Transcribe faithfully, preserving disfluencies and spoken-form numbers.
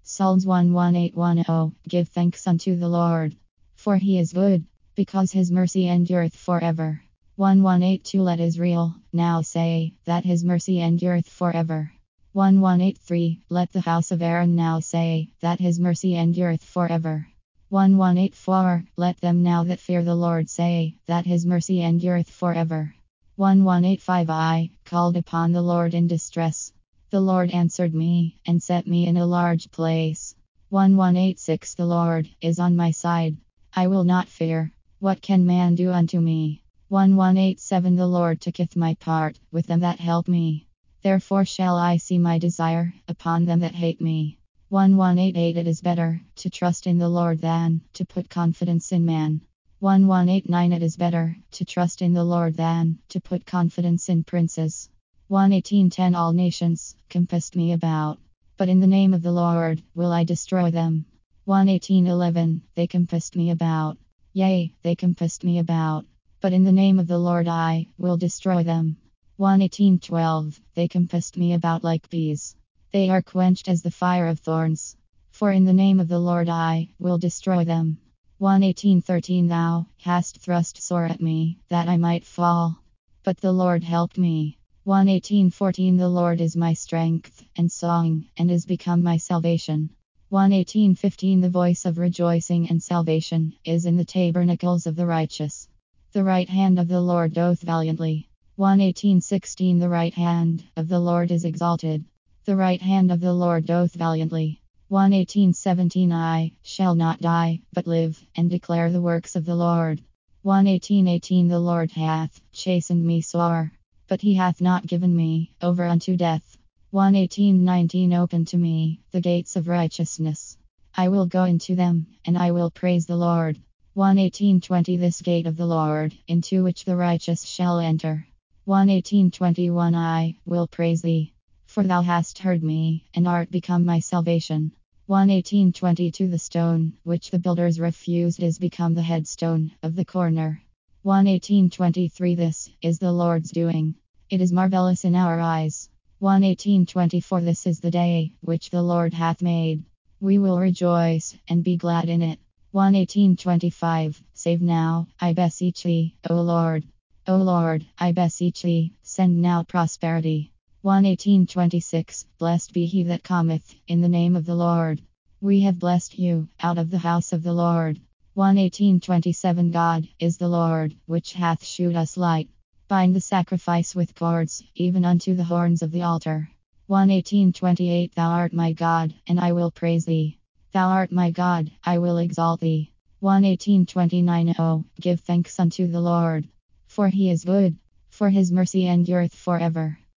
Psalms one eighteen ten. Give thanks unto the Lord, for he is good, because his mercy endureth forever. eleven eighty-two Let Israel now say that his mercy endureth forever. eleven eighty-three Let the house of Aaron now say that his mercy endureth forever. eleven eighty-four Let them now that fear the Lord say that his mercy endureth forever. eleven eighty-five I called upon the Lord in distress. The Lord answered me and set me in a large place. eleven eighty-six The Lord is on my side. I will not fear. What can man do unto me? eleven eighty-seven The Lord taketh my part with them that help me. Therefore shall I see my desire upon them that hate me. eleven eighty-eight It is better to trust in the Lord than to put confidence in man. eleven eighty-nine It is better to trust in the Lord than to put confidence in princes. one eighteen ten All nations compassed me about, but in the name of the Lord will I destroy them. one eighteen eleven They compassed me about, yea, they compassed me about, but in the name of the Lord I will destroy them. one eighteen twelve They compassed me about like bees. They are quenched as the fire of thorns. For in the name of the Lord I will destroy them. one eighteen thirteen Thou hast thrust sore at me, that I might fall. But the Lord helped me. one eighteen fourteen The Lord is my strength and song, and is become my salvation. one eighteen fifteen The voice of rejoicing and salvation is in the tabernacles of the righteous. The right hand of the Lord doth valiantly. one eighteen sixteen The right hand of the Lord is exalted. The right hand of the Lord doth valiantly. one eighteen seventeen I shall not die, but live, and declare the works of the Lord. one eighteen eighteen The Lord hath chastened me sore, but he hath not given me over unto death. one eighteen nineteen Open to me the gates of righteousness. I will go into them, and I will praise the Lord. one eighteen twenty This gate of the Lord, into which the righteous shall enter. one eighteen twenty-one I will praise thee, for thou hast heard me, and art become my salvation. one eighteen twenty-two The stone which the builders refused is become the headstone of the corner. one eighteen twenty-three This is the Lord's doing. It is marvelous in our eyes. one eighteen twenty-four This is the day which the Lord hath made. We will rejoice and be glad in it. one eighteen twenty-five Save now, I beseech thee, O Lord. O Lord, I beseech thee, send now prosperity. one eighteen twenty-six Blessed be he that cometh in the name of the Lord. We have blessed you out of the house of the Lord. one eighteen twenty-seven God is the Lord, which hath shewed us light. Bind the sacrifice with cords, even unto the horns of the altar. one eighteen twenty-eight Thou art my God, and I will praise thee. Thou art my God, I will exalt thee. one eighteen twenty-nine Oh, give thanks unto the Lord, for he is good, for his mercy endureth forever.